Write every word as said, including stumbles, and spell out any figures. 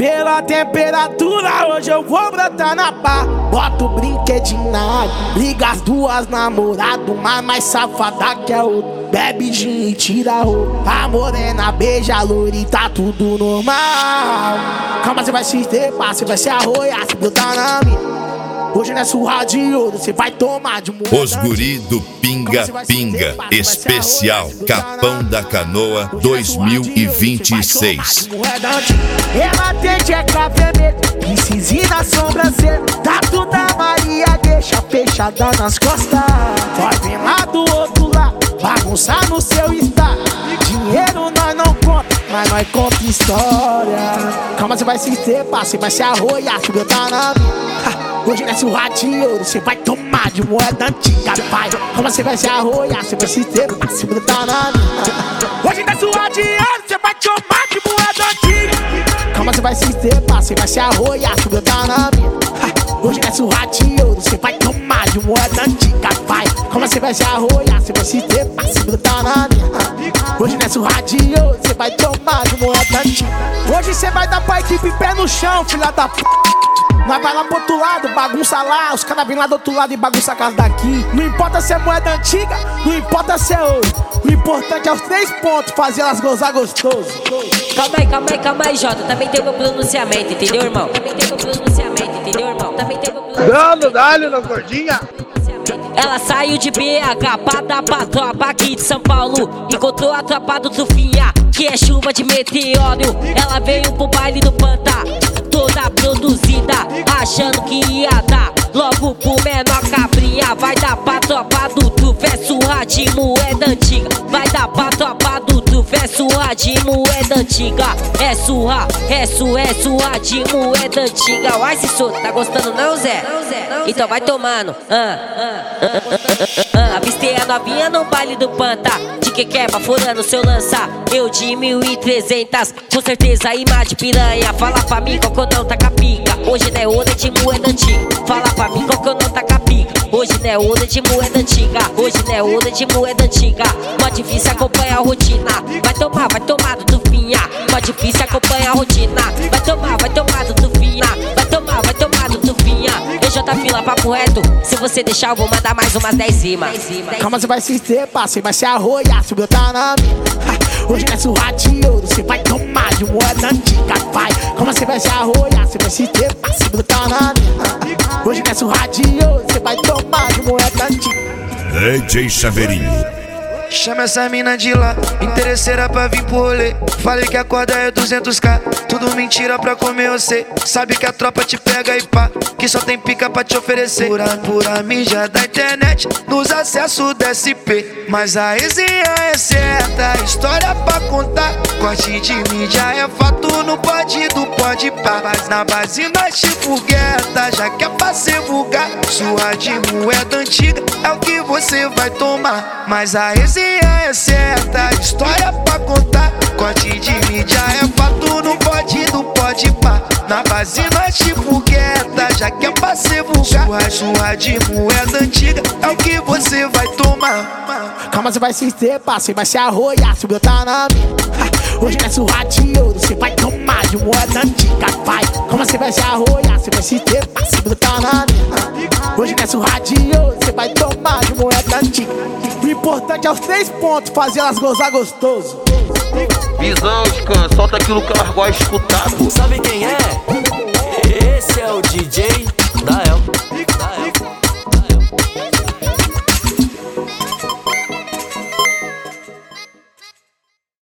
Pela temperatura, hoje eu vou brotar na pá. Bota o brinquedinho na água, liga as duas namoradas, uma mais safada que a outra. Bebe gin e tira a roupa, a morena beija a loira e tá tudo normal. Calma, você vai se estrepar, você vai se arroiar, se botar na minha. Hoje não é surra de ouro, você vai tomar de mulher. Os guri do Pinga Pinga Especial Capão da Canoa dois mil e vinte e seis. Ela tem tcheca vermelha, precisa na sobrancelha. Tatu da Maria deixa fechada nas costas. Vai vir lá do outro lado, bagunçar no seu estado. Dinheiro nós não conta, mas nós conta história. Calma, você vai se estrepar, você vai se arroiar, se botar na minha. Hoje não é surra de ouro, você vai tomar de moeda antiga, vai. Calma, você vai se arroiar, você vai se estrepar, se botar na minha. Hoje não é surra de ouro, você vai tomar de moeda antiga. Calma, você vai se estrepar, você vai se arroiar, se botar na minha. Hoje não é surra de ouro, você vai tomar de moeda antiga, vai. Calma, você vai se arroiar, você vai se estrepar, se botar na minha. Hoje não é surra de ouro, você vai tomar de moeda antiga. Hoje você vai dar pra equipe pé no chão, filha da p. Nós vai lá pro outro lado, bagunça lá. Os caras vêm lá do outro lado e bagunça a casa daqui. Não importa se é moeda antiga, não importa se é ouro. O importante é os três pontos, fazer elas gozar gostoso. Calma aí, calma aí, calma aí, Jota. Também tem o meu pronunciamento, entendeu, irmão? Também tem o meu pronunciamento, entendeu, irmão? Também tem o meu pronunciamento. Dando, dá-lhe na gordinha. Ela saiu de B H pra dar pra tropa aqui de São Paulo. Encontrou a tropa do Tufinha, que é chuva de meteoro. Ela veio pro baile do Panta, toda produzida, achando que ia dar logo pro menor cabrinha. Vai dar pra tropa do Tuf, é surra de moeda antiga. Vai dar pra tropa do Tuf, é surra de moeda antiga. É surra, é surra, é surra de moeda antiga. Uai, se solta, tá gostando não, Zé? Não, Zé, não, então Zé, vai tomando. Ah, ah, ah, ah, ah. Avistei a novinha no baile do Panta, de que quebra, furando seu lança. Eu de mil e trezentas, com certeza imagem de piranha. Fala pra mim qual que eu não tá capica. Hoje não é ouro de moeda antiga. Fala pra mim qual que eu não tá capica. Hoje não é ouro de moeda antiga. Hoje não é ouro de moeda antiga. Mó difícil acompanhar a rotina. Vai tomar, vai tomar do Tufinha. Mó difícil acompanhar a rotina. Vai tomar, vai tomar do Tufinha. Vai tomar, vai tomar do Tufinha. Eu já tá fila papo reto. Se você deixar eu vou mandar mais umas dez rimas. Calma, você vai se estrepar, você vai se arroiar, se botar na minha. Hoje não é surra de ouro, você vai tomar de moeda antiga, vai. Calma, você vai se arroiar, você vai se estrepar, se botar na minha. Hoje não é surra de ouro, você vai tomar de moeda antiga. D J Chaveirinho. Chama essa mina de lá, interesseira pra vir pro rolê. Falei que a corda é duzentos k, tudo mentira pra comer você. Sabe que a tropa te pega e pá, que só tem pica pra te oferecer. Pura, pura mídia da internet, nos acessos do S P. Mas a resenha é certa, história pra contar. Corte de mídia é fato, não pode do pode pá. Mas na base nós te fogueta, já que é pra ser vulgar. Sua de moeda antiga é o que você vai tomar. Mas a resenha é certa, história pra contar. Corte de mídia é fato, não pode do pode pá. Na base nós te fogueta, já que é pra ser vulgar. Sua, sua de moeda antiga é o que você vai tomar. Calma, você vai se estrepar, você vai se arroiar, se botar na minha. Hoje não é surra de ouro, você vai tomar de moeda antiga, vai. Calma, você vai se arroiar, você vai se estrepar, se botar na minha. Hoje não é surra de ouro, você vai tomar de moeda antiga. O importante é os três pontos, fazer elas gozar gostoso. Visão, Scan, solta aquilo que elas gostam de escutar, pô. Sabe quem é? Esse é o D J